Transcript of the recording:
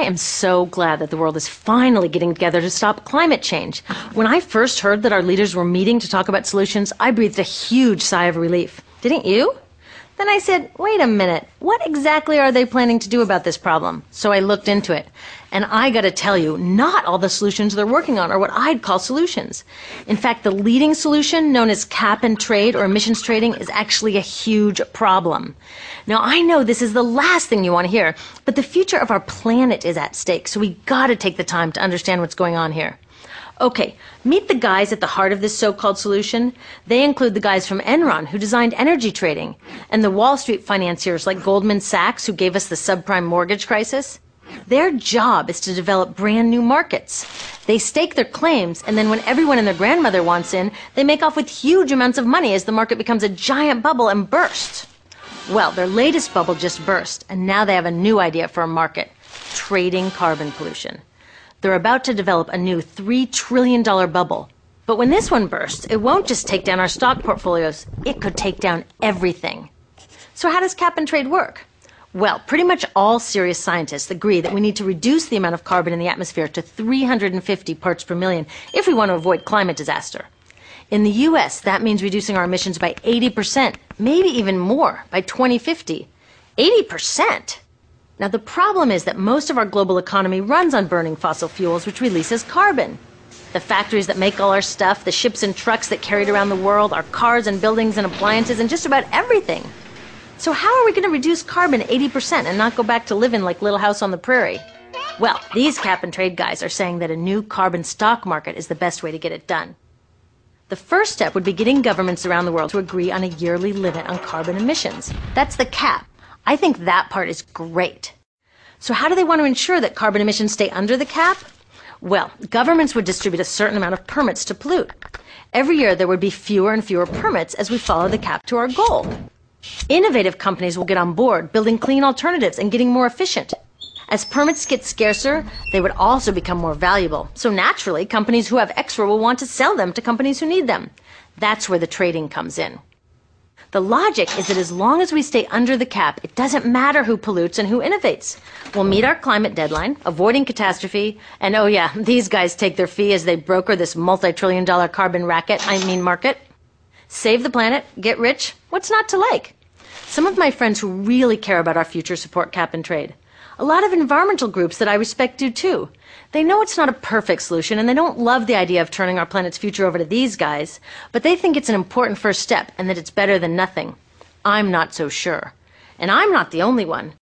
am so glad that the world is finally getting together to stop climate change. When I first heard that our leaders were meeting to talk about solutions, I breathed a huge sigh of relief. Didn't you? Then I said, wait a minute, what exactly are they planning to do about this problem? So I looked into it. And I gotta tell you, not all the solutions they're working on are what I'd call solutions. In fact, the leading solution, known as cap and trade or emissions trading, is actually a huge problem. Now, I know this is the last thing you want to hear, but the future of our planet is at stake, so we gotta take the time to understand what's going on here. Okay, meet the guys at the heart of this so-called solution. They include the guys from Enron, who designed energy trading, and the Wall Street financiers like Goldman Sachs, who gave us the subprime mortgage crisis. Their job is to develop brand new markets. They stake their claims, and then when everyone and their grandmother wants in, they make off with huge amounts of money as the market becomes a giant bubble and bursts. Well, their latest bubble just burst, and now they have a new idea for a market: trading carbon pollution. They're about to develop a new $3 trillion bubble. But when this one bursts, it won't just take down our stock portfolios. It could take down everything. So how does cap and trade work? Well, pretty much all serious scientists agree that we need to reduce the amount of carbon in the atmosphere to 350 parts per million if we want to avoid climate disaster. In the U.S., that means reducing our emissions by 80%, maybe even more, by 2050. 80%! Now, the problem is that most of our global economy runs on burning fossil fuels, which releases carbon. The factories that make all our stuff, the ships and trucks that carry it around the world, our cars and buildings and appliances, and just about everything. So how are we going to reduce carbon 80% and not go back to living like Little House on the Prairie? Well, these cap and trade guys are saying that a new carbon stock market is the best way to get it done. The first step would be getting governments around the world to agree on a yearly limit on carbon emissions. That's the cap. I think that part is great. So how do they want to ensure that carbon emissions stay under the cap? Well, governments would distribute a certain amount of permits to pollute. Every year there would be fewer and fewer permits as we follow the cap to our goal. Innovative companies will get on board, building clean alternatives and getting more efficient. As permits get scarcer, they would also become more valuable. So naturally, companies who have extra will want to sell them to companies who need them. That's where the trading comes in. The logic is that as long as we stay under the cap, it doesn't matter who pollutes and who innovates. We'll meet our climate deadline, avoiding catastrophe, and oh yeah, these guys take their fee as they broker this multi-trillion-dollar carbon market. Save the planet, get rich, what's not to like? Some of my friends who really care about our future support cap and trade. A lot of environmental groups that I respect do too. They know it's not a perfect solution, and they don't love the idea of turning our planet's future over to these guys, but they think it's an important first step and that it's better than nothing. I'm not so sure. And I'm not the only one.